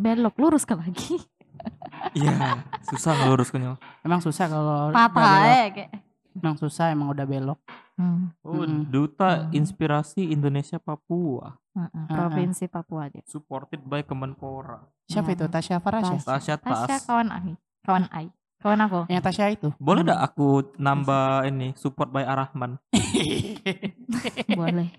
belok lurus ke lagi. Iya, susah ngeluruskannya. Emang susah kalau udah Patah belok. kayak. Emang susah emang udah belok. Oh, Mm-mm. Duta Inspirasi Indonesia Papua. Provinsi Papua dia. Supported by Kemenpora. Siapa Ya. itu? Tasya Farasya? Tasya Tasya Tas. kawan aku. Yang Tasya itu? Boleh dah aku nambah ini support by Arahman. Boleh.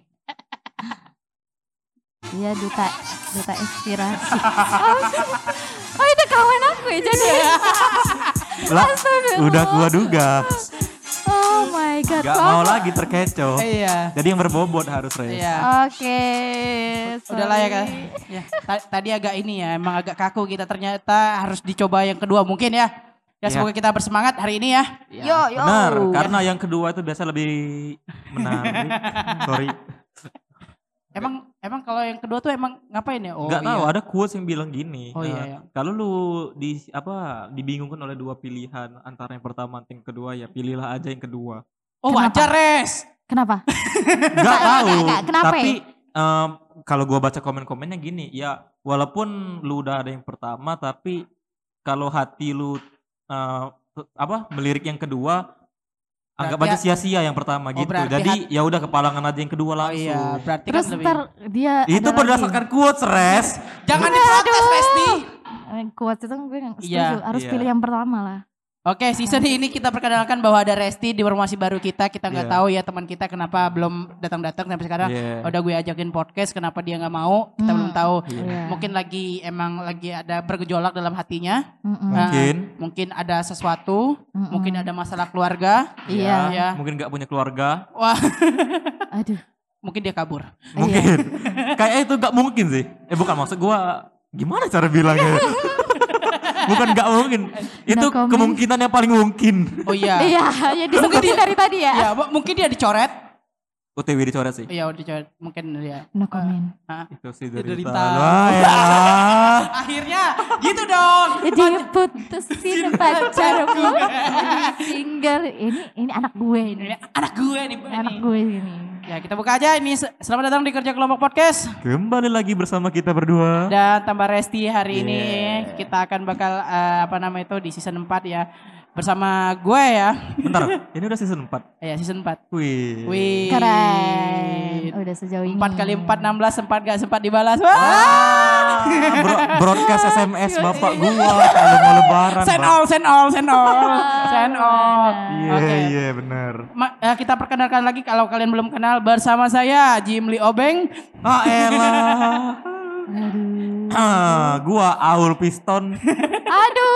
Iya duta inspirasi. Oh itu kawan aku ya jadi. Lah, udah gua duga. Oh my god. Gak mau lagi terkecoh. Iya. Jadi yang berbobot harus Res. Iya. Oke. Udahlah ya kan. sorry. Ya, tadi agak ini ya, emang agak kaku kita ternyata harus dicoba yang kedua mungkin ya. Ya Iya. semoga kita bersemangat hari ini ya. Yo. Benar, karena yang kedua itu biasa lebih menarik. Sorry. Emang kalau yang kedua tuh emang ngapain ya? Oh Gak tahu, iya. ada quotes yang bilang gini. Oh iya. Kalau lu dibingungkan oleh dua pilihan antara yang pertama dan yang kedua, ya pilihlah aja yang kedua. Oh wajar Res. Kenapa? Gak tahu. Enggak, kenapa Tapi kalau gua baca komen-komennya gini, ya walaupun lu udah ada yang pertama, tapi kalau hati lu melirik yang kedua, anggap Berarti aja sia-sia yang pertama gitu. berarti Jadi ya udah kepalangan aja yang kedua Oh langsung. iya, berarti Terus kan lebih. ntar dia Itu ada berdasarkan quotes, Res. Jangan diprotes Resti. quotes itu gue gak setuju. Iya. Harus Iya. pilih yang pertama lah. Oke, season ini kita perkenalkan bahwa ada Resti di formasi baru kita. Kita nggak Iya. tahu ya teman kita kenapa belum datang-datang sampai sekarang. Iya. Udah gue ajakin podcast, kenapa dia nggak mau? Kita belum tahu. Iya. Mungkin lagi ada bergejolak dalam hatinya. Mungkin ada sesuatu. Mungkin ada masalah keluarga. Iya. Ya. Mungkin gak punya keluarga. Wah, Aduh. mungkin dia kabur. Mungkin. Kayaknya itu gak mungkin sih. Bukan maksud gua. Gimana cara bilangnya? Bukan gak mungkin. Itu comment. kemungkinan yang paling mungkin. Oh iya. Iya, ya disebutin dari tadi ya. Ya, mungkin dia dicoret. OTW dicoret sih. Iya, dicoret. Mungkin ya. No comment. Itu sih Dari dari tahu. Wah, ya. Akhirnya gitu dong. Diputusin pacarmu. Single. Ini anak gue ini. Ini anak gue nih. Anak gue ini. Ya kita buka aja ini. Selamat datang di Kerja Kelompok Podcast. Kembali lagi bersama kita berdua. Dan tambah Resti hari ini Yeah. kita akan bakal di season 4 ya. Bersama gue ya. Bentar, ini udah season 4. Ya season 4. Wih. Wih. Keren. Udah sejauh ini. 4 kali 4 16 sempat gak sempat dibalas. Ah, broadcast SMS bapak gua kalau mau lebaran. Send Bang. all, send all, send all. Send all. Iya, Oke. iya benar. Kita perkenalkan lagi kalau kalian belum kenal bersama saya Jimli Obeng. Ah elah. Gua Aul Piston. Aduh.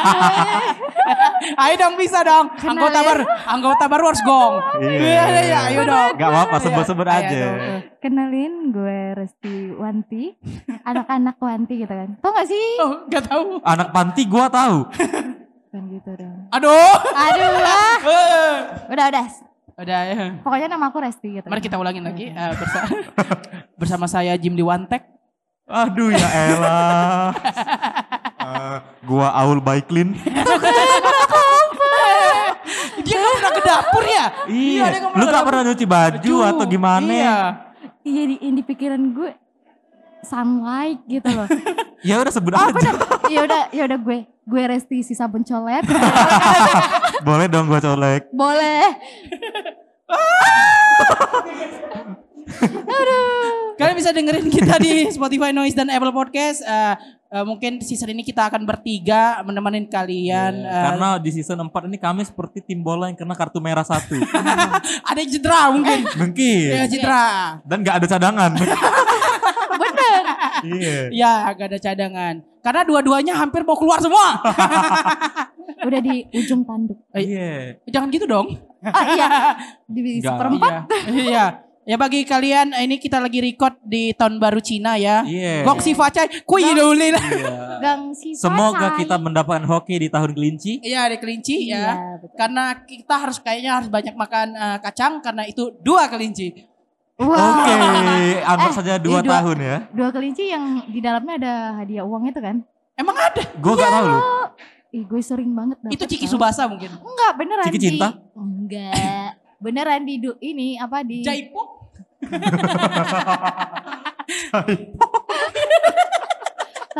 Ayo dong bisa dong. Anggota baru harus gong. Iya, ayo dong. Gak apa-apa sebut-sebut Ayo aja. dong. Kenalin gue Resti Wanti. Anak-anak Wanti gitu kan. Tau gak sih? Oh, gak tahu. Anak panti gua tahu. Kan gitu dong. Aduh. Aduh lah. Udah. Udah ya. Pokoknya nama aku Resti gitu. Mari kita ulangin lagi bersama saya Jimli Wantek. Aduh ya elah. Gua Aul Baiklin. Dia gak pernah ke dapur ya? Iya. dia Lu gak pernah nyuci baju atau gimana? Iya. Iya yang di pikiran gue sunlight gitu loh. Ya udah sebut Oh aja. bener. Ya udah gue Resti si sabun colet. Boleh dong gua colek. Boleh. Kalian bisa dengerin kita di Spotify, Noise, dan Apple Podcast. Mungkin season ini kita akan bertiga menemani kalian. Karena di season 4 ini kami seperti tim bola yang kena kartu merah 1. Ada yang cedera mungkin. Mungkin. Ya cedera. Dan gak ada cadangan. Bener. Iya. Ya gak ada cadangan. Karena dua-duanya hampir mau keluar semua. Udah di ujung tanduk. Iya. Jangan gitu dong. Oh iya. Di Enggak. seperempat. Iya. Ya bagi kalian ini kita lagi record di tahun baru Cina ya. Iya. Gok si Facai, kui dulu. Iya. Gang si Semoga Facai. kita mendapatkan hoki di tahun kelinci. Iya di kelinci ya. Iya, betul. Karena kita kayaknya harus banyak makan kacang karena itu 2 kelinci. Wow. Oke, anggap saja 2 dua- tahun ya. 2 kelinci yang di dalamnya ada hadiah uang itu kan? Emang ada? Gue gak tahu loh. Ih gue sering banget dapet. Itu Ciki tau. Subasa mungkin. Enggak beneran Ciki Cinta? Enggak. Beneran di ini apa di Jaipong.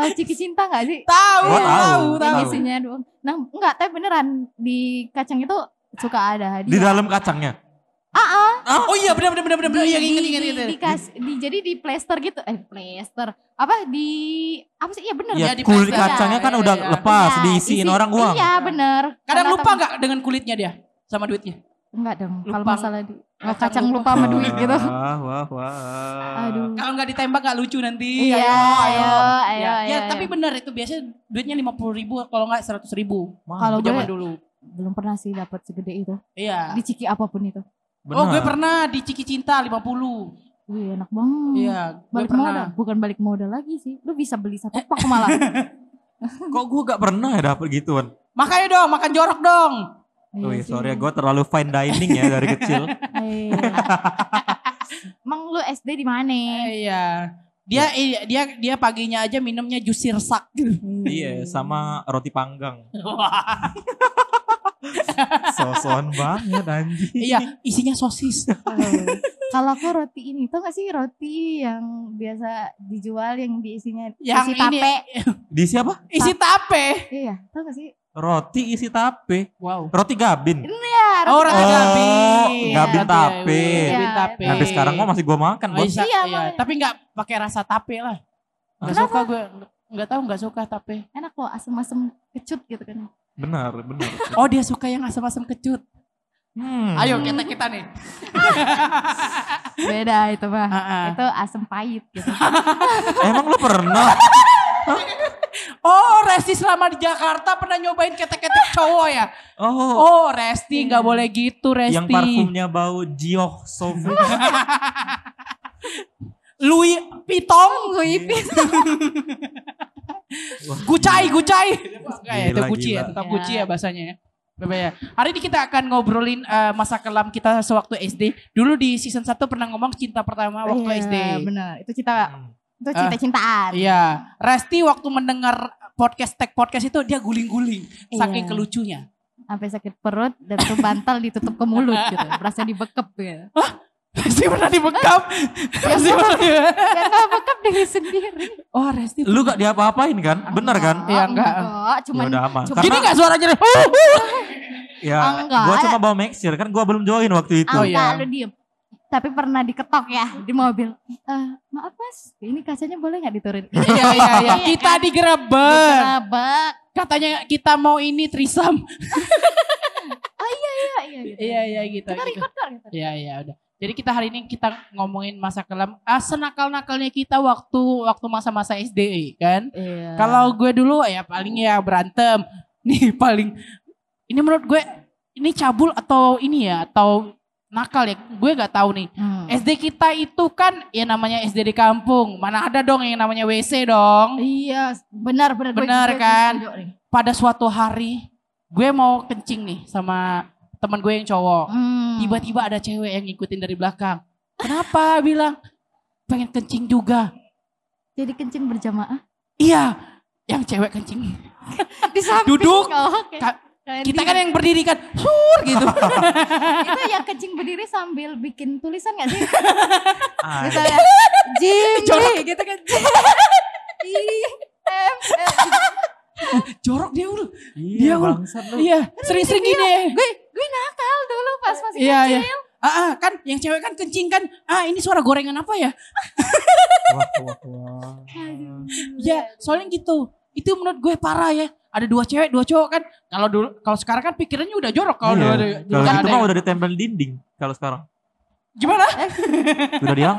Tahu Ciki Cinta nggak sih? Tahu, Gua tahu, tahu. tahu. Isinya doang. Nah, enggak, tapi beneran di kacang itu suka ada Di hadiah. dalam kacangnya. Oh iya benar. Iya ingat. Jadi di plester gitu. Plester. Apa sih? Iya bener. Ya, di kulit plastik. kacangnya kan Iya, udah iya. lepas, Iya, diisiin orang uang. Iya bener. Kadang Karena lupa tahu- nggak dengan kulitnya dia sama duitnya? Enggak dong. Kalau Lupa. masalah Kacang kacang lupa. lupa sama duit gitu. Wah. Aduh. Kalau nggak ditembak nggak lucu nanti. Iya, ayo. Ya, tapi benar itu biasanya duitnya 50.000 kalau nggak 100.000. Kalau gue Zaman dulu. belum pernah sih dapat segede itu. Iya. Di Ciki apapun itu. Oh gue pernah di Ciki Cinta 50. Wih enak banget. Iya, gue Balik pernah. modal. Bukan balik modal lagi sih. Lu bisa beli satu pak malah. Kok gue gak pernah ya dapet gituan? Makanya dong, makan jorok dong. Oh iya, sih. sorry ya, gue terlalu fine dining ya dari kecil. Iya. Emang lu SD di mana? Iya. Dia paginya aja minumnya jus sirsak. Iya, sama roti panggang. Sosokan banget anjing. Iya, isinya sosis. Kalau aku roti ini, tau gak sih roti yang biasa dijual yang diisinya Yang isi ini- tape? Di siapa? Isi tape. Iya, tau gak sih? Roti isi tape. Wow. Roti gabin. Iya, Oh, roti Oh, gabin. gabin Roti- tape. Gabin Iya, tape. Sampai sekarang mah masih gue makan, Oh, bos. iya, Iya, iya. makanya. Tapi nggak pakai rasa tape lah. Nggak Kenapa? suka gue. Nggak tahu nggak suka tape. enak loh, asem-asem kecut gitu kan. Benar. Oh dia suka yang asam-asam kecut. Ayo kita nih. Beda itu mah. Ah. Itu asem pahit gitu. Emang lu pernah? Oh Resti selama di Jakarta pernah nyobain ketek-ketek cowok ya? Oh, Oh Resti nggak boleh gitu Resti. yang parfumnya bau Gioh Sauvage. Louis Vuitton. Gucai. Itu Gila, Gucci ya, gila. tetap Ya. Gucci ya bahasanya ya. Bapak ya. Hari ini kita akan ngobrolin masa kelam kita sewaktu SD. Dulu di season 1 pernah ngomong cinta pertama waktu Iya, SD. benar. Itu cinta-cintaan. Iya, Resti waktu mendengar tag podcast itu dia guling-guling saking Iya. kelucunya. Sampai sakit perut dan tuh bantal ditutup ke mulut gitu. Berasa dibekep gitu. Resti pernah dibekap. Resti pernah dibekap. Ya gak bekep diri sendiri. Oh Resti. Lu gak diapa-apain kan? Bener kan? Iya, enggak. Cuman Ya udah aman. cuma- Gini gak suaranya? Ya, Enggak. gue cuma bawa mixer kan gue belum join waktu itu. Oh, Angka iya. lu diem. Tapi pernah diketok ya di mobil. Maaf mas, ini kacanya boleh gak diturunin? Iya. Kita digerebek. Gerabak. Katanya kita mau ini trisam. Iya gitu. Iya gitu. Kita record kok gitu. Iya udah. Jadi kita hari ini kita ngomongin masa kelam. Senakal-nakalnya kita waktu masa-masa SD kan. Iya. Kalau gue dulu ya paling ya berantem. Nih paling. Ini menurut gue ini cabul atau ini ya atau nakal ya. Gue gak tahu nih. SD kita itu kan ya namanya SD di kampung. Mana ada dong yang namanya WC dong. Iya, benar. Benar Gue kan? setuju nih. Pada suatu hari gue mau kencing nih sama teman gue yang cowok. Tiba-tiba ada cewek yang ngikutin dari belakang. Kenapa? Bilang pengen kencing juga. Jadi kencing berjamaah. Iya, yang cewek kencing. Di samping. Duduk. Oh, oke. Ka- Kalian Kita di- kan yang berdiri kan, sur gitu. itu yang kencing berdiri sambil bikin tulisan gak sih? Ah, Misalnya Jim Jorok. gitu kan. Jorok dia dulu. Iya, Dia bangsat lu. Iya, sering-sering gini. Gue nakal dulu pas masih Iya, kecil. iya. Kan yang cewek kan kencing kan. Ini suara gorengan apa ya? Wah. Ya, soalnya gitu. Itu menurut gue parah ya. Ada 2 cewek, 2 cowok kan. Kalau sekarang kan pikirannya udah jorok kalau Iya. dulu Kalau kan gitu ada. mah udah ditempel dinding kalau sekarang. Gimana? Udah diang.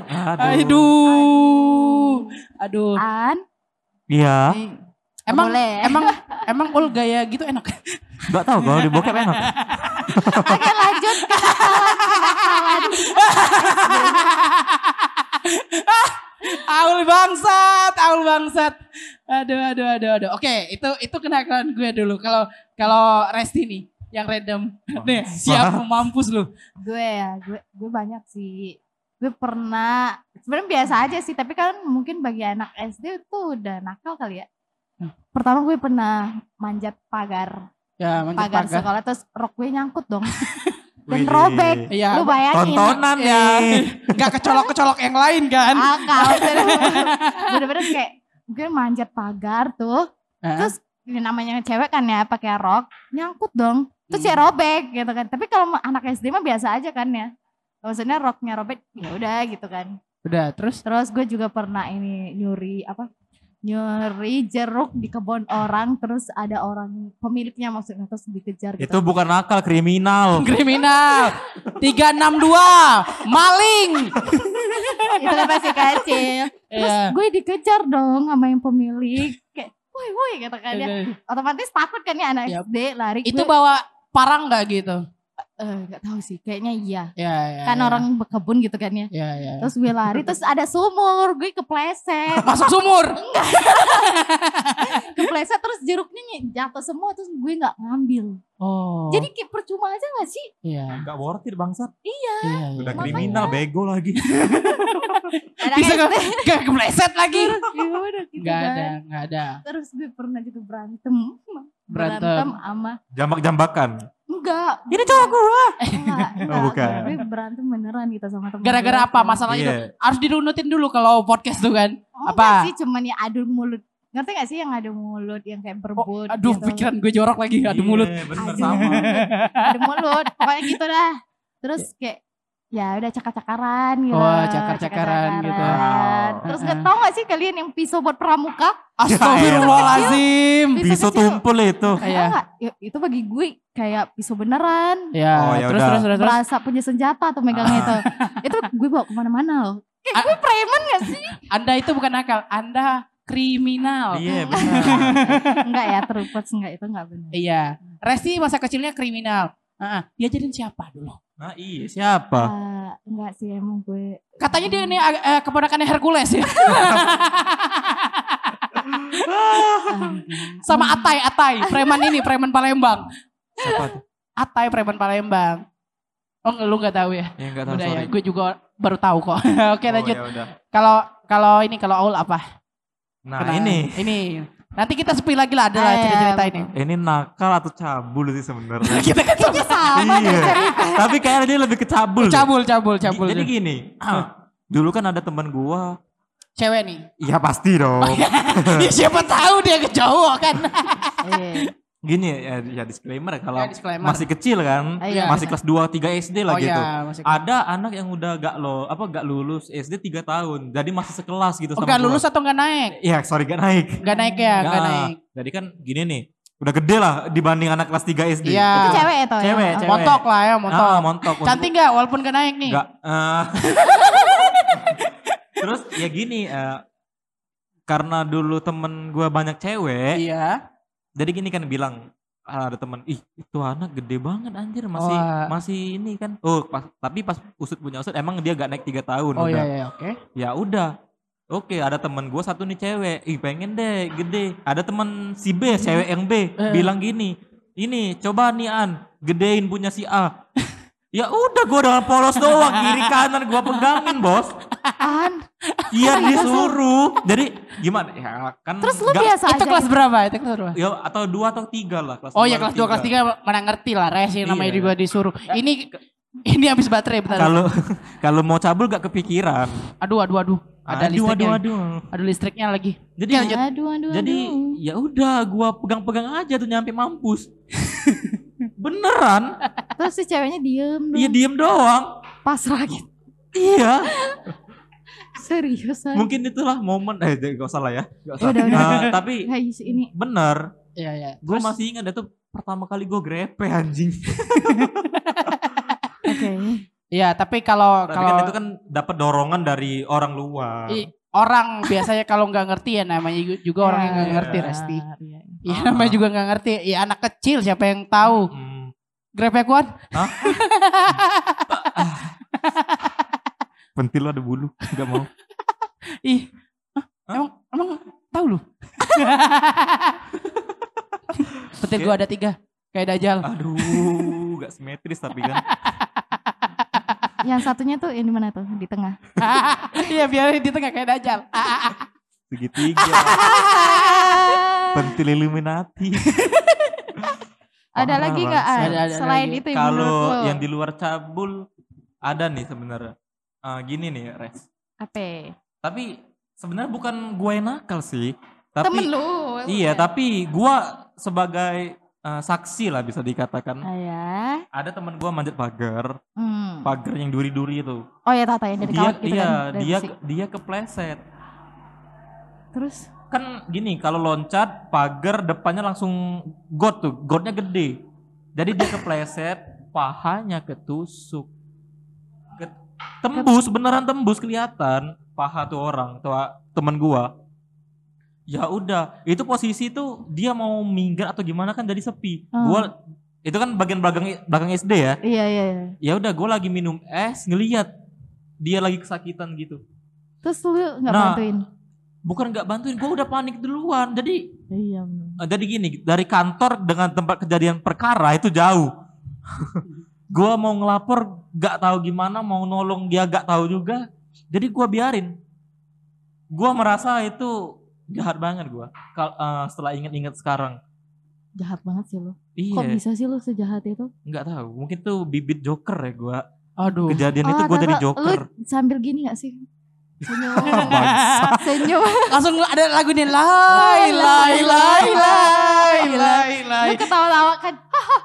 Aduh. An, Iya. Emang boleh. emang ul gaya gitu enak. Gak tahu kalau di bokep enak. Oke lanjut kenakalan. Aul bangsat. Aduh. Oke, itu kenakalan gue dulu. Kalau Resti nih yang random. Nih, siap mampus lu. Gue banyak sih. Gue pernah, sebenarnya biasa aja sih, tapi kan mungkin bagi anak SD itu udah nakal kali ya. Pertama gue pernah manjat pagar Ya, manjat pagar. sekolah, terus rok gue nyangkut dong. Dan Widih. robek. Iya. Lu bayangin. Tontonan Ya, nih. gak kecolok-kecolok yang lain kan. Akal. Bener-bener kayak gue manjat pagar tuh. Terus ini namanya cewek kan ya pakai rok, nyangkut dong. Terus ya robek gitu kan. Tapi kalau anak SD mah biasa aja kan ya. Maksudnya roknya robek ya udah gitu kan. Udah, terus gue juga pernah ini nyuri jeruk di kebun orang, terus ada orang pemiliknya maksudnya terus dikejar gitu. Itu bukan nakal, kriminal. kriminal. 362 maling. Itu kan masih kecil. Terus gue dikejar dong sama yang pemilik. Kayak woi kata kan dia. Otomatis takut kan ya anak SD lari. Itu bawa parang gak gitu? Gak tahu sih, kayaknya iya. Kan orang berkebun gitu kan ya. Terus gue lari, terus ada sumur, gue kepleset. Masuk sumur? Enggak. Kepleset terus jeruknya jatuh semua, terus gue gak ngambil. Jadi kayak percuma aja gak sih? Iya. Gak worth it bangsat. Iya. Udah kriminal, bego lagi. Bisa gak kepleset lagi? Gak ada. Terus gue pernah juga berantem sama jambak-jambakan. Enggak. Ini cowok gua. Enggak. Bukan. Gue berantem beneran gitu sama temen. Gara-gara apa masalahnya itu? Harus dirunutin dulu kalau podcast tuh kan. Apa? Sih cuman ya adu mulut. Ngerti gak sih yang adu mulut yang kayak berebut aduh gitu. Pikiran gue jorok lagi adu mulut. Bener sama. Adu mulut. Pokoknya gitu dah. Terus kayak ya udah cakar-cakaran gitu. Cakar-cakaran gitu. Terus gak tau gak sih kalian yang pisau buat pramuka? Astagfirullahaladzim. Pisau tumpul itu. Itu bagi gue kayak pisau beneran. Terus. Berasa punya senjata tuh megangnya itu. Itu gue bawa kemana-mana loh. Kayak gue preman gak sih? Anda itu bukan nakal, Anda kriminal. Iya benar. Enggak ya, terupet enggak, itu enggak benar. Iya. Resti masa kecilnya kriminal. Dia jadiin siapa dulu? Nah iya siapa? Enggak sih emang gue. Katanya dia ini keponakannya Hercules ya. Sama Atai, preman Palembang. Siapa tuh? Atai, preman Palembang. Oh lu gak tahu ya? Ya gak tahu, udah sorry. Ya, gue juga baru tahu kok. Oke lanjut. Ya Kalau Aul apa? Nah ini. Nanti kita spill lagi lah adalah cerita-cerita ini. Ini nakal atau cabul sih sebenarnya. Kita kan sama deh cerita. Tapi kayaknya dia lebih ke cabul. Cabul. Jadi gini, dulu kan ada teman gua. Cewek nih. Iya pasti dong. Ya, siapa tahu dia ke cowok kan. Gini ya disclaimer kalau disclaimer. masih kecil kan, masih kelas 2 3 SD lah gitu. Ada anak yang udah gak lulus SD 3 tahun. Jadi masih sekelas gitu sama gak lulus atau gak naik? Iya, sorry gak naik. Gak naik ya, gak naik. Jadi kan gini nih, udah gede lah dibanding anak kelas 3 SD. Iya. Itu cewek itu ya? Cewek. Montok lah ya, montok. Cantik gak walaupun gak naik nih? Gak. Terus ya gini, karena dulu temen gue banyak cewek. Iya. Jadi gini kan bilang, ada temen, itu anak gede banget anjir, masih ini kan. Tapi pas punya usut emang dia gak naik 3 tahun. Iya, oke. Ya udah. Oke, ada temen gue satu nih cewek, pengen deh gede. Ada temen si B, cewek yang B, bilang gini, ini coba nih gedein punya si A. Ya udah gue dengan polos doang, kiri kanan gue pegangin bos. Iya disuruh. Jadi gimana ya kan. Terus lu biasa aja. Itu kelas berapa? Ya atau 2 atau 3 lah. Kelas ya kelas 2 kelas 3 mana ngerti lah res yang namanya juga disuruh. Ini habis baterai bentar. Kalau mau cabul gak kepikiran. Aduh. Ada listriknya. Aduh. Ada listriknya lagi. Jadi Jadi ya udah gua pegang-pegang aja tuh nyampe mampus. Beneran. Terus si ceweknya diem doang. Iya diem doang. Pasrah gitu. Iya. Seriusan. Mungkin itulah momen gak usah lah ya. Udah. Tapi ini bener. Iya. Gue masih ingat itu pertama kali gue grepe anjing. Oke. Iya, tapi kalau kan itu kan dapat dorongan dari orang luar. Orang biasanya kalau nggak ngerti ya namanya juga orang yang nggak ngerti Resti. Iya namanya juga nggak ngerti. Ya anak kecil siapa yang tahu? Grepe kuat? Pentil ada bulu, nggak mau. Emang tahu lu? Pentil gua ada 3, kayak Dajjal. Aduh, gak simetris tapi kan. Yang satunya tuh yang di mana tuh? Di tengah. Iya biar di tengah kayak Dajjal. Segitiga. Pentil Illuminati. Ada lagi nggak? Selain itu yang kalau yang di luar cabul ada nih sebenarnya. Gini nih Res. Apa? Tapi Sebenarnya bukan gue yang nakal sih. Temen Tapi lu. iya, tapi gue sebagai saksi lah bisa dikatakan. Ya. Ada teman gue manjat pagar, Hmm. pagar yang duri-duri itu. Oh ya Tata yang dari Dia kawat gitu iya, kan. dari dia besi. dia kepleset. Terus Kan gini, kalau loncat pagar depannya langsung got tuh, gotnya gede. Jadi dia kepleset, pahanya ketusuk. Tembus, beneran tembus kelihatan paha tuh orang, tuh temen gua. Ya udah, itu posisi tuh dia mau minggat atau gimana kan jadi sepi. Gua itu kan bagian belakang SD ya. iya. Ya udah, gua lagi minum es, ngeliat dia lagi kesakitan gitu. Terus lu nggak Nah, bantuin? Bukan nggak bantuin, gua udah panik duluan. Jadi Iya. jadi gini, dari kantor dengan tempat kejadian perkara itu jauh. Gua mau ngelapor gak tahu gimana, mau nolong dia gak tahu juga. Jadi gua biarin. Gua merasa itu jahat banget gua. Setelah inget-inget sekarang. Jahat banget sih lu. Iya, Kok bisa sih lu sejahat itu? nggak tahu. Mungkin tuh bibit joker ya gua. Aduh. Kejadian itu gua Tata, jadi joker. Lu sambil gini gak sih? Senyum. Bangsa. Senyum. Langsung ada lagu nih lai lai lai lai lai lai. Lu ketawa-tawa kan.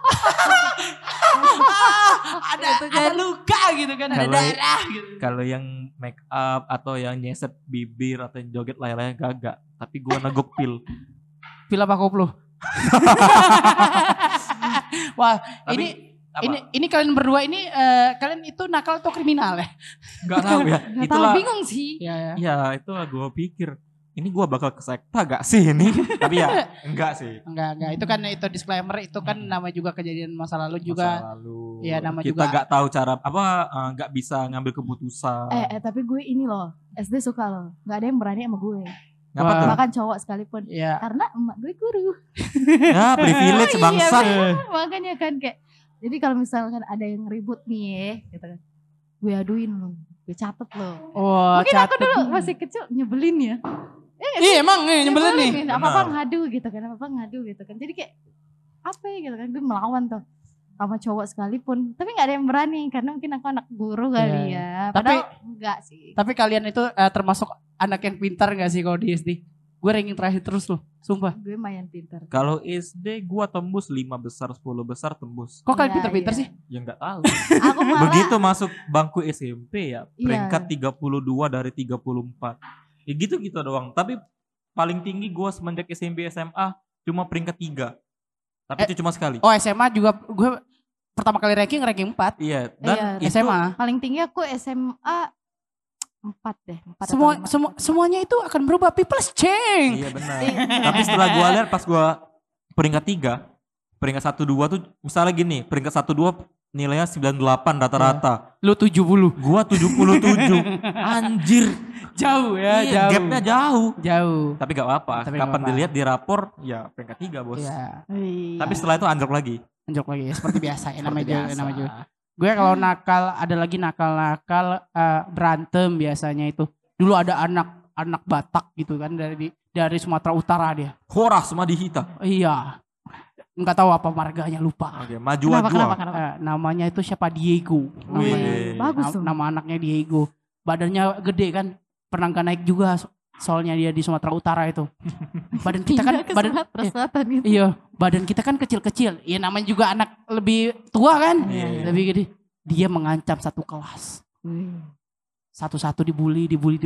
Ada luka gitu kan, ada Kalau- darah gitu. Kalau yang make up atau yang nyeset bibir atau yang joget lay-lay gagak. Tapi gua negok pil. Pil apa koplo? Wah, Tapi apa? ini kalian berdua ini kalian itu nakal atau kriminal ya? Nggak tahu ya. Gak tahu, bingung sih. Ya. Ya itu gue pikir ini gue bakal ke sekta gak sih ini? Tapi ya enggak sih. Enggak. Itu kan itu disclaimer, itu kan nama juga kejadian masa lalu juga. Masa lalu. Iya, nama kita juga. gak tahu cara apa, gak bisa ngambil keputusan. Tapi gue ini loh, SD suka loh. Gak ada yang berani sama gue. Ngapa Wah. tuh? Bahkan cowok sekalipun. Iya. Karena emak gue guru. Ya privilege Iya, bangsat. Makanya kan kayak, jadi kalau misalkan ada yang ribut nih ya, gitu kan. Gue aduin lo, gue catet lo. Wah, Mungkin aku catet. dulu masih kecil nyebelin ya. Iya emang nyebelin nih. Apa-apa Benar. ngadu gitu kan, apa-apa ngadu gitu kan. Jadi kayak, apa ya gitu kan, gue melawan tuh. Sama cowok sekalipun. Tapi gak ada yang berani, karena mungkin aku anak guru kali ya. Tapi- Padahal enggak sih. Tapi kalian itu termasuk anak yang pintar gak sih kalau di SD? Gue ranking terakhir terus loh, sumpah. Gue lumayan pintar. Kalau SD gue tembus 5 besar 10 besar tembus. Kok kalian Iya, pintar-pintar iya. sih? Ya nggak tahu. Aku malah, Begitu masuk bangku SMP ya Iya. peringkat 32 dari 34. Ya gitu-gitu doang. Tapi paling tinggi gue semenjak SMP SMA cuma peringkat 3. Tapi itu cuma sekali. Oh SMA juga gue pertama kali ranking 4. Iya, dan Iya, itu SMA. paling tinggi aku SMA 4 deh. 4 Semuanya itu akan berubah, people's change. iya benar. Tapi setelah gue lihat pas gue peringkat 3, peringkat 1 2 tuh misalnya gini, peringkat 1 2 nilainya 98 rata-rata. Lu 70. Gua 77. Anjir. Jauh ya, Iya, jauh. gapnya jauh. Jauh. Tapi gak apa-apa. Tapi nggak Kapan apa-apa. dilihat di rapor, ya peringkat 3 bos. Iya, Tapi setelah itu anjlok lagi. anjok lagi seperti biasa ya, namanya juga, Seperti namanya juga. biasa. Gue kalau nakal, ada lagi nakal-nakal berantem biasanya itu. Dulu ada anak Batak gitu kan dari Sumatera Utara dia. Horas Madihita. Iya. Enggak tahu apa marganya, lupa. Oke, maju Kenapa? Namanya itu siapa? Diego. Wih. Bagus tuh. Nama anaknya Diego. Badannya gede kan. Pernah nggak naik juga soalnya dia di Sumatera Utara itu. Badan kita kan Pindah ke badan Sumatera Selatan gitu. iya, badan kita kan kecil-kecil. Iya namanya juga anak lebih tua kan. Iya. Lebih gede. Dia mengancam satu kelas. Wih. Satu-satu dibully.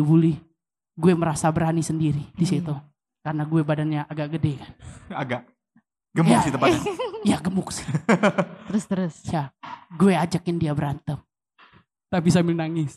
Gue merasa berani sendiri di situ. Karena gue badannya agak gede kan. Agak gemuk Ya. sih tepatnya. Ya gemuk sih. Terus. Ya, gue ajakin dia berantem. Tapi sambil nangis.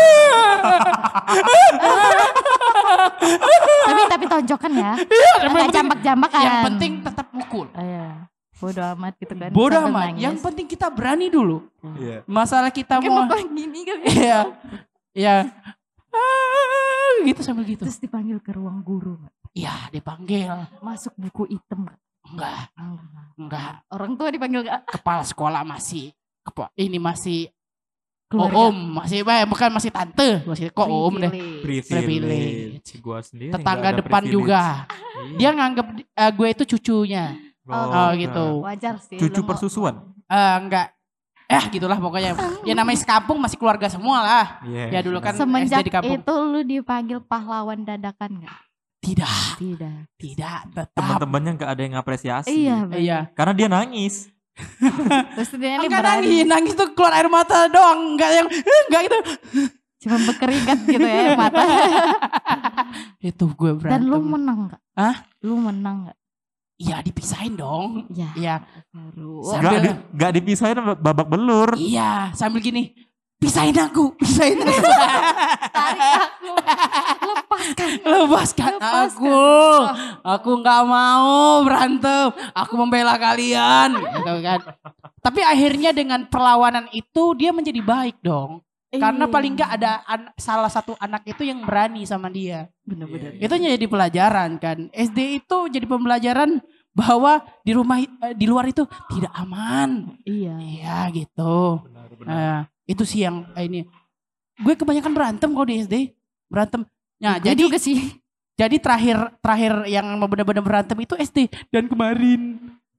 tapi tonjokan ya. Yang Enggak penting- jambak-jambakan. Yang penting tetap mukul. Iya. Bodo amat gitu kan. Bodoh sambil amat. nangis. Yang penting kita berani dulu. Iya. Masalah kita Mungkin mau. bapak gini kali. Iya. Iya. Gitu sambil gitu. Terus dipanggil ke ruang guru. Mbak. Iya dipanggil. Masuk buku hitam. Mbak. Enggak. Enggak. Orang tua dipanggil gak? Kepala sekolah masih. Ini masih. Keluarga. Om. Masih. Bukan masih tante. Masih kok om deh. Privilege. Privilege. Gua sendiri Tetangga nggak ada depan privilege. juga. Iya. Dia nganggep gue itu cucunya. Oh, gitu. Wajar sih. Cucu lu mau- persusuan. Enggak. gitulah pokoknya. Ya namanya sekampung masih keluarga semua lah. Iya. Ya dulu kan Semenjak SD di kampung. itu lu dipanggil pahlawan dadakan gak? Tidak, Tidak. tetap. Teman-temannya nggak ada yang ngapresiasi. Iya, bener. Iya. Karena dia nangis. Terus dia ini Enggak berani. nangis tuh keluar air mata doang, enggak yang enggak gitu. Cuma berkeringat gitu ya mata. Itu gue berantem. Dan lu menang gak? Hah? Lu menang gak? Iya dipisahin dong. Iya. Iya. Baru. Nggak dipisahin babak belur. Iya, sambil gini. Pisahin aku. Tarik aku. Lepaskan aku. Aku nggak mau berantem. Aku membela kalian. Gitu kan. Tapi akhirnya dengan perlawanan itu dia menjadi baik dong. Karena Iya. paling nggak ada salah satu anak itu yang berani sama dia. Bener-bener. Itu jadi pelajaran kan. SD itu jadi pembelajaran bahwa di rumah di luar itu tidak aman. Iya. Iya gitu. Nah, itu sih yang ini. Gue kebanyakan berantem kalau di SD. Berantem. Nah, Gue jadi juga sih. jadi terakhir yang benar-benar berantem itu SD dan kemarin.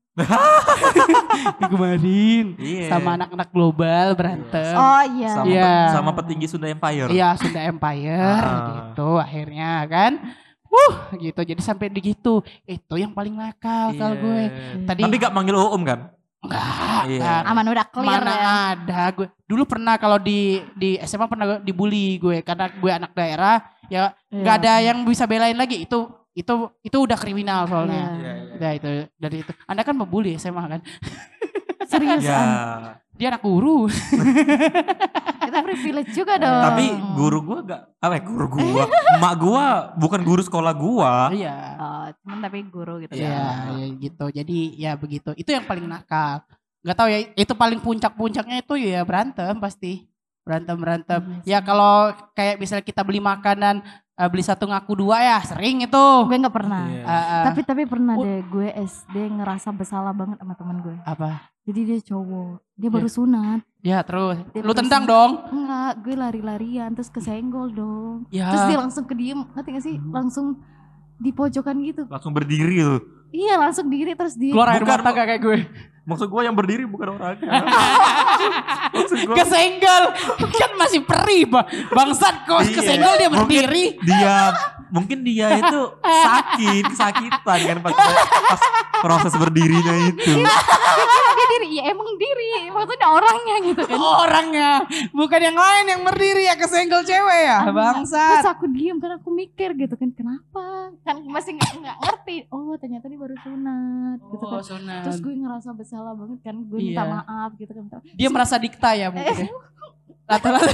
Kemarin Iya. sama anak-anak global berantem. Oh iya. Sama, Iya. sama petinggi Sunda Empire. Iya, Sunda Empire gitu akhirnya kan. Gitu. Jadi sampai begitu. Itu yang paling nakal kalau gue. Tadi Tapi gak manggil Om kan? enggak. Iya. Aman udah clear Mana ya. ada gue. Dulu pernah kalau di SMA pernah dibully gue karena gue anak daerah ya nggak ada yang bisa belain lagi. Itu udah kriminal soalnya. Iya. Udah itu dari itu. Anda kan membuli SMA kan. Seriusan. Ya. Dia anak guru. Kita privilege juga dong. Tapi guru gua guru gua. Emak gua bukan guru sekolah gua. Iya. Oh, cuman tapi guru gitu. Iya, ya gitu. Jadi ya begitu. Itu yang paling nakal. Gak tahu ya, itu paling puncak-puncaknya itu ya berantem pasti. Berantem. Ya kalau kayak misalnya kita beli makanan, beli satu ngaku dua ya sering itu. Gue gak pernah. Iya. Tapi pernah deh gue SD ngerasa bersalah banget sama teman gue. Apa? Jadi dia cowok. Dia baru sunat. Ya terus. Dia Lu baru tendang sunat. dong. Enggak, gue lari-larian terus kesenggol dong. Ya. Terus dia langsung kediem, ngerti gak sih? Langsung di pojokan gitu. Langsung berdiri tuh. Iya langsung diri terus dia. Keluar air Bukan, mata kayak gue. Maksud gua yang berdiri bukan orangnya. Maksud gua Kesenggol. Kan masih perih bangsat kok Iya. kesenggol dia Mungkin berdiri. mungkin dia itu kesakitan kan pas proses berdirinya itu. Dia diri, ya emang diri. Maksudnya orangnya gitu kan. Orangnya. Bukan yang lain yang berdiri ya kesenggol cewek ya. Terus Bangsat. aku diem kan aku mikir gitu kan kenapa. Kan masih nggak ngerti. Oh ternyata dia baru sunat gitu kan. Sunat. Terus gue ngerasa bersalah banget kan. Gue Iya. minta maaf gitu kan. Dia merasa dikta ya mungkin. Rata-rata.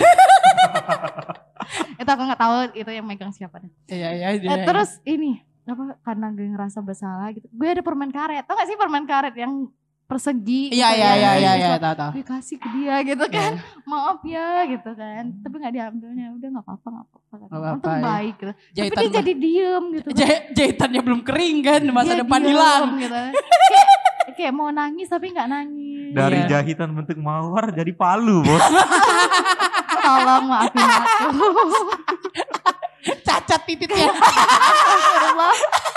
Itu aku gak tahu itu yang megang siapa deh. Iya. Terus ini apa karena gue ngerasa bersalah gitu. Gue ada permen karet. Tau gak sih permen karet yang persegi? Iya, gitu ya. iya, Terus tahu. gue kasih ke dia gitu kan. Maaf ya gitu kan. Tapi gak diambilnya. Udah gak apa-apa. apa-apa, Untung ya. baik gitu. Jahitan Tapi dia jadi diem gitu. jahitannya belum kering kan, masa Dia depan diem hilang. gitu. Kayak mau nangis tapi gak nangis. Dari Iya. jahitan bentuk mawar jadi palu, Bos. Tolong maafin aku. Cacat titiknya. Allah.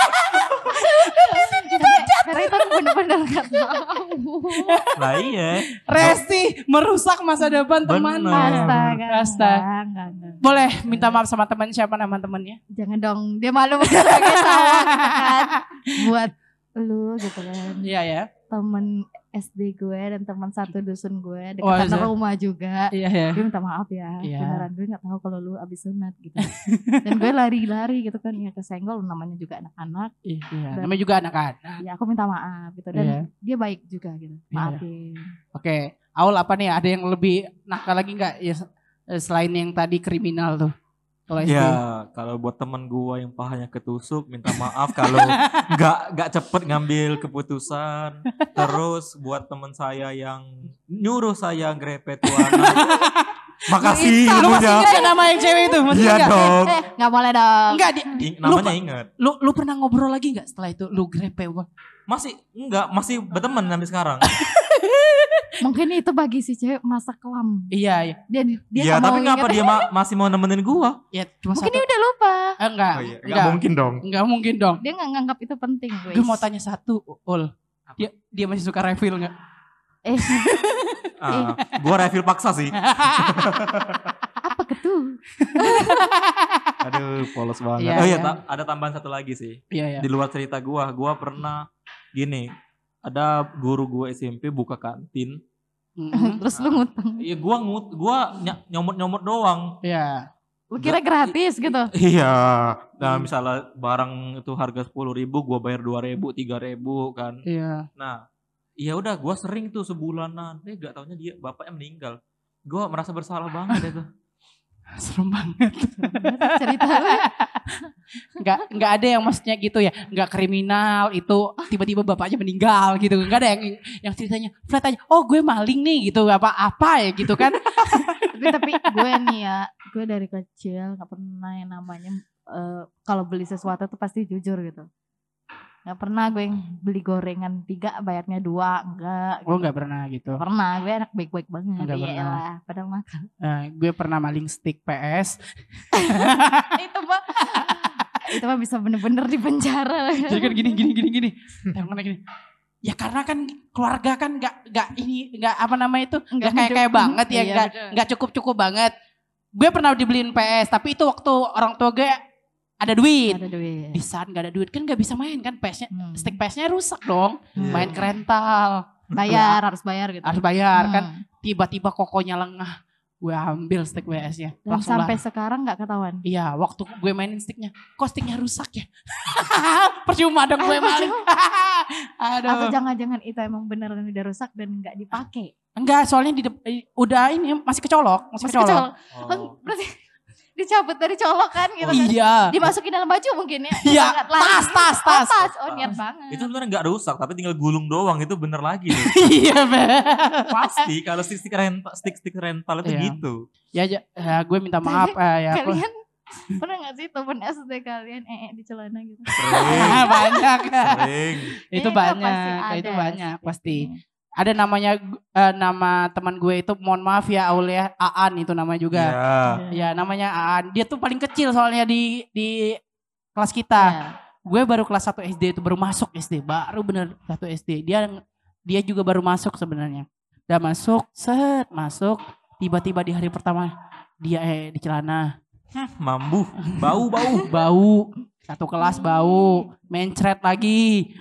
Karena itu aku bener-bener gak tahu. Nah iya. Resti merusak masa depan teman. Bener. Astaga. Enggak. Boleh minta maaf sama teman, siapa nama temannya? Jangan dong, dia malu pakai salah kan. Buat lu gitu kan. Iya ya. Temen SD gue dan teman satu dusun gue Oh, dekat iya. rumah juga. Iya ya. Gue minta maaf ya, Iya. beneran gue gak tahu kalau lu abis sunat gitu. Dan gue lari-lari gitu kan, ya kesenggol namanya juga anak-anak. Iya. Namanya juga anak-anak. Ya aku minta maaf gitu dan Iya. dia baik juga gitu. Iya. Maafin. Oke, Aul apa nih? Ada yang lebih nakal lagi nggak? Ya selain yang tadi kriminal tuh. Kalau SD. Ya, kalau buat temen gua yang pahanya ketusuk, minta maaf kalau nggak cepet ngambil keputusan. Terus buat temen saya yang nyuruh saya grepet warna, makasih Lu masih ilmunya. ingat gak nama yang cewek itu? Masih Iya ingat? dong. Gak boleh dong. Enggak, Namanya ingat. lu pernah ngobrol lagi nggak setelah itu? Lu grepe apa? Masih berteman sampai sekarang. Mungkin itu bagi si cewek masa kelam. Iya. Dia Iya, nggak tapi mau ngapa inget. dia masih mau nemenin gua? Ya cuma Mungkin satu. dia udah lupa. Enggak. Oh iya, enggak. nggak mungkin dong. Enggak mungkin dong. Dia nggak nganggap itu penting. Gue mau tanya satu, Ul. Dia masih suka refill nggak? Gua refill paksa sih. Apa ketuh? Aduh, polos banget. Iya, Oh iya, iya. ada tambahan satu lagi sih. Iya, iya. Di luar cerita gua pernah gini. Ada guru gua SMP buka kantin. Terus lu ngutang. Iya, gua nyomot doang. Iya. Lu kira gratis gitu? Iya. Nah, misalnya barang itu harga 10.000, gua bayar 2.000, 3.000 kan. Iya. Nah, iya udah gua sering tuh sebulanan. Gak taunya dia bapaknya meninggal. Gua merasa bersalah banget itu. Serem banget. Cerita lu. Nggak ada yang maksudnya gitu ya. Nggak kriminal itu tiba-tiba bapaknya meninggal gitu. Nggak ada yang ceritanya flat aja. Oh gue maling nih gitu. Apa ya gitu kan. tapi gue nih ya, gue dari kecil gak pernah yang namanya kalau beli sesuatu tuh pasti jujur gitu. Gak pernah gue yang beli gorengan 3 bayarnya 2, enggak. Oh nggak pernah gitu. Gak pernah, gue anak baik-baik banget. Nggak Iya pernah. lah, padahal makan. Gue pernah maling stick PS. itu mah bisa bener-bener di penjara. Jadi kan gini. Tangannya gini. Ya karena kan keluarga kan nggak apa namanya itu nggak kayak banget ya, Iya, nggak cukup banget. Gue pernah dibeliin PS tapi itu waktu orang tua gue ada duit. Ada duit. Di saat nggak ada duit kan nggak bisa main kan PS-nya, stick PS-nya rusak dong. Iya. Main ke rental, Harus bayar gitu. harus bayar kan. Tiba-tiba kokonya lengah, gue ambil stick PS-nya. Dan Langsung sampai lah. sekarang gak ketahuan. Iya, waktu gue mainin sticknya, kok sticknya rusak ya? Percuma dong gue maling. Aduh. Atau jangan-jangan itu emang beneran udah rusak dan gak dipakai. Enggak, soalnya udah ini masih kecolok, masih kecolok. Oh. Berarti dicabut dari colokan gitu kan. Iya. Dimasukin dalam baju mungkin ya. Iya, Angkat lagi. tas. Oh niat banget. Itu sebenarnya nggak rusak, tapi tinggal gulung doang. Itu bener lagi deh. Iya, Pasti kalau stick rental itu Iya. gitu. Ya, gue minta maaf ya. Kalian pernah gak sih temen SD kalian di celana gitu? Sering. Banyak. Sering. Itu Pasti banyak, ada itu banyak sih. pasti. Ada namanya nama teman gue itu, mohon maaf ya Aulia, Aan itu namanya juga. Iya. Ya namanya Aan. Dia tuh paling kecil soalnya di kelas kita. Iya. Gue baru kelas 1 SD itu baru masuk SD, baru bener 1 SD. Dia juga baru masuk sebenarnya. Udah masuk, tiba-tiba di hari pertama dia di celana. Mambu, bau. Bau, satu kelas bau, mencret lagi.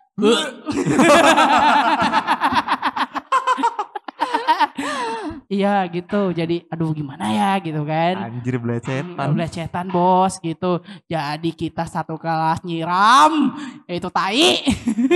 Iya gitu, jadi aduh gimana ya gitu kan. Anjir belecetan. Belecetan bos gitu. Jadi kita satu kelas nyiram, itu tai.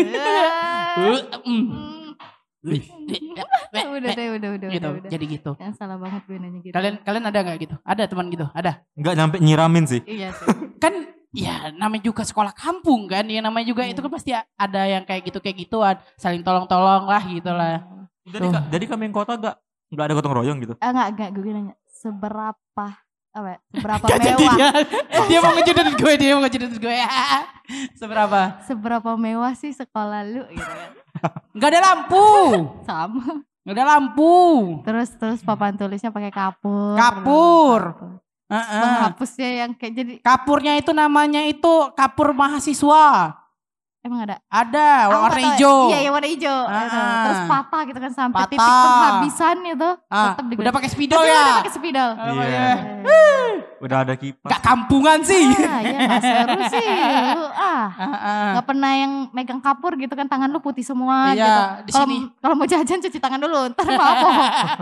Udah. Gitu, jadi gitu. Yang salah banget gue nanya gitu. Kalian ada gak gitu? Ada teman gitu? Ada? Enggak nyampe nyiramin sih. Iya sih. Kan ya namanya juga sekolah kampung kan. Ya namanya juga itu kan pasti ada yang kayak gitu-gituan. Saling tolong-tolong lah gitu lah. Jadi kami yang kota enggak ada gotong royong gitu. Enggak, gue nanya seberapa seberapa Gak jadi mewah? dia mau ngejudet gue. Seberapa mewah sih sekolah lu gitu kan? Gak ada lampu. Sama. Gak ada lampu. Terus papan tulisnya pakai kapur. Kapur. Penghapusnya yang kayak jadi Kapurnya itu namanya itu kapur mahasiswa. emang ada. Ada Aku warna nggak tahu. hijau. Iya, yang warna hijau. Gitu. Terus patah gitu kan sampai titik Patah. penghabisan itu. Tetap Udah pakai spidol Tapi ya. udah pakai spidol. Iya. Udah ada kipas. Gak kampungan sih. Ya gak seru sih. Lu Ah. gak pernah yang megang kapur gitu kan, tangan lu putih semua Iya, gitu. di sini. Kalau mau jajan cuci tangan dulu, ntar mabok.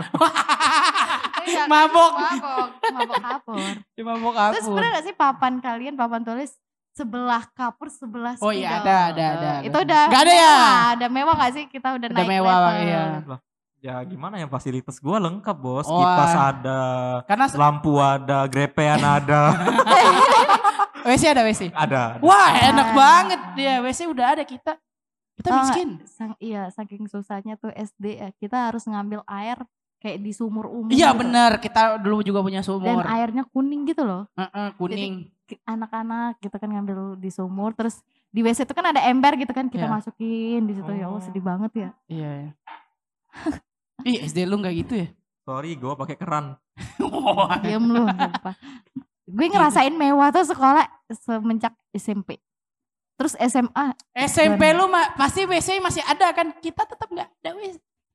Iya, Mabok. mabok kapur. Mabok Terus kapur. pernah gak sih papan tulis sebelah kapur sebelah spidol? Oh iya ada. Itu udah Gak ada ya? Ada mewah gak sih? Kita udah Udah naik mewah, level. iya. Ya gimana ya, fasilitas gua lengkap bos. Oh, Kipas ada, Karena lampu ada, grepean ada. WC ada WC. Ada. Wah enak banget ya, WC udah ada kita. Kita Tau nggak, miskin. saking susahnya tuh SD ya. Kita harus ngambil air kayak di sumur umum. Iya gitu. benar, kita dulu juga punya Dan sumur. airnya kuning gitu loh. Kuning. Anak-anak gitu kan ngambil di sumur, terus di WC itu kan ada ember gitu kan, kita Iya. masukin di situ. Ya Allah sedih banget ya. Iya. Ih SD lu gak gitu ya? Sorry, gua pakai keran. Diam lu. Sumpah. Gue ngerasain mewah tuh sekolah semenjak SMP. Terus SMA. SMP lu pasti WC masih ada kan? Kita tetap gak ada WC.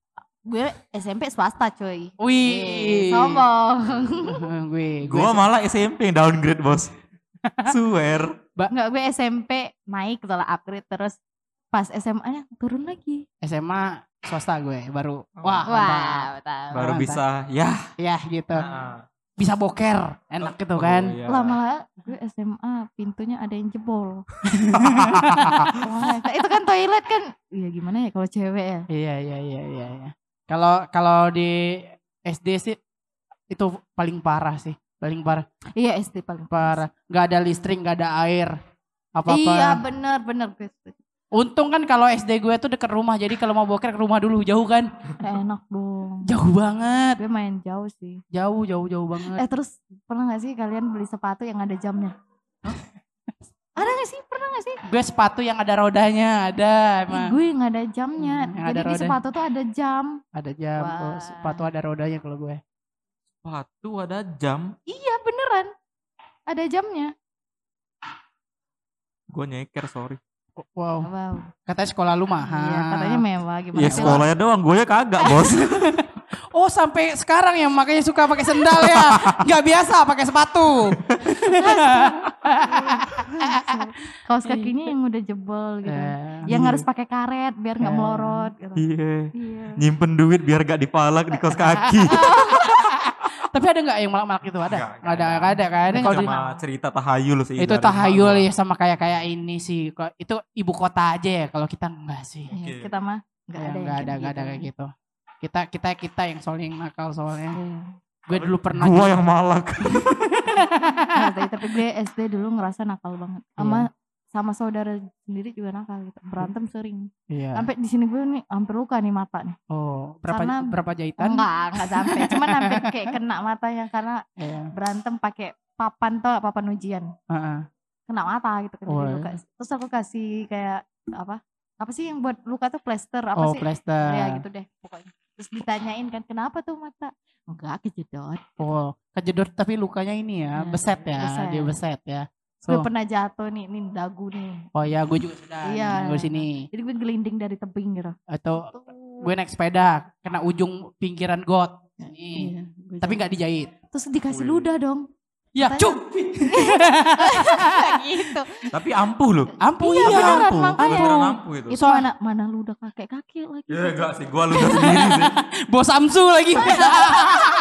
Gue SMP swasta coy. Wih. Sombong. gue Gua malah SMP yang downgrade bos. Swear. Enggak, gue SMP naik setelah upgrade terus pas SMA-nya turun lagi. SMA swasta gue baru. Wah, betul. Baru Mantap. bisa ya. Ya gitu. Nah, Bisa boker, enak gitu kan. iya. Lama gue SMA pintunya ada yang jebol. Wah, itu kan toilet kan. Iya gimana ya kalau cewek ya. Iya. Kalau di SD sih itu paling parah sih, paling parah. Iya SD paling Parah. Gak ada listrik, gak ada air. Apa-apa. Iya benar gue setuju. Untung kan kalau SD gue tuh deket rumah, jadi kalau mau boker ke rumah dulu, jauh kan? Enak dong. Jauh banget. Gue main jauh sih. Jauh banget. Terus pernah gak sih kalian beli sepatu yang ada jamnya? Ada gak sih? Pernah gak sih? Gue sepatu yang ada rodanya, ada emang. Gue gak ada jamnya. Yang Jadi ada di roda. sepatu tuh ada jam. Ada jam, Wah. oh, sepatu ada rodanya kalau gue. Sepatu ada jam. Iya beneran. Ada jamnya. Gue nyeker sorry. Wow, Wow. katanya sekolah lu mahal. Iya katanya mewah gimana Ya sih? sekolahnya doang, gue kagak bos. Oh sampai sekarang ya makanya suka pakai sendal ya. Gak biasa pakai sepatu. Kaos kakinya yang udah jebol gitu. Eh, Yang harus pakai karet biar nggak Eh. melorot gitu. Iya. Iya. Nyimpen duit biar gak dipalak di kaos kaki. Tapi ada nggak yang malak-malak itu? Ada? Nggak ada kan? Nggak Kalau di- pernah. Cuma cerita tahayul sih. itu dari tahayul emak ya sama kayak ini sih. Itu ibu kota aja ya. Kalau kita enggak sih. Iya, Oke. kita mah nggak Ya, ada nggak yang ada kayak gitu. Kita yang soalnya yang nakal soalnya. Iya. Gue dulu pernah. Gua yang malak. Nah, tapi gue SD dulu ngerasa nakal banget. Sama saudara sendiri juga nakal gitu. Berantem sering. Iya. Sampai di sini gue nih hampir luka nih mata nih. Oh, Karena- berapa jahitan? Enggak sampai. Cuman hampir kayak kena matanya karena Iya. berantem pakai papan ujian. Heeh. Kena mata gitu kan. Oh, Jadi iya. luka. Terus aku kasih kayak apa sih yang buat luka tuh plester apa Oh, sih? plester. Ya gitu deh pokoknya. Terus ditanyain kan kenapa tuh mata? Enggak kejedot. Oh, kejedot tapi lukanya ini ya, Ya, beset ya, beset. dia beset ya. Gue So, pernah jatuh nih dagu nih. oh ya, gue juga sudah. Iya. Gue sini. Jadi gue gelinding dari tebing gitu. Atau gue naik sepeda, kena ujung pinggiran got. Nih. Iya, gue Tapi jatuh. nggak dijahit. Terus dikasih Wih. ludah dong. Ya, Katanya- cuk. gitu. Tapi ampuh loh. Ampuh Iya, iya. beneran, Ampuh. makanya. Beneran ampuh itu. Itu mana ludah kakek lagi. Ya enggak sih, gua ludah sendiri sih. Bos Samsu lagi.